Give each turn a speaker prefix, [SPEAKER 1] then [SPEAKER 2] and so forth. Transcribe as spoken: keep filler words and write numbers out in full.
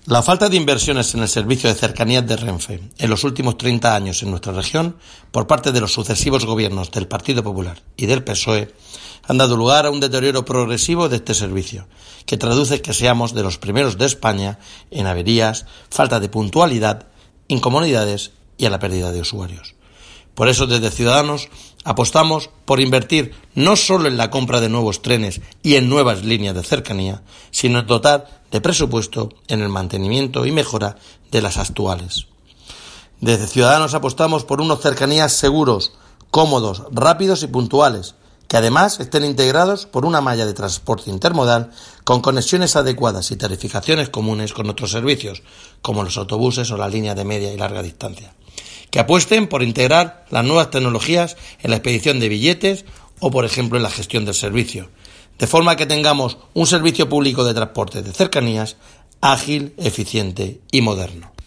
[SPEAKER 1] La falta de inversiones en el servicio de cercanías de Renfe en los últimos treinta años en nuestra región, por parte de los sucesivos gobiernos del Partido Popular y del P S O E, han dado lugar a un deterioro progresivo de este servicio, que traduce que seamos de los primeros de España en averías, falta de puntualidad, incomodidades y a la pérdida de usuarios. Por eso, desde Ciudadanos, apostamos por invertir no solo en la compra de nuevos trenes y en nuevas líneas de cercanía, sino en dotar de presupuesto en el mantenimiento y mejora de las actuales. Desde Ciudadanos apostamos por unos cercanías seguros, cómodos, rápidos y puntuales, que además estén integrados por una malla de transporte intermodal con conexiones adecuadas y tarificaciones comunes con otros servicios, como los autobuses o la línea de media y larga distancia. Que apuesten por integrar las nuevas tecnologías en la expedición de billetes o, por ejemplo, en la gestión del servicio, de forma que tengamos un servicio público de transporte de cercanías ágil, eficiente y moderno.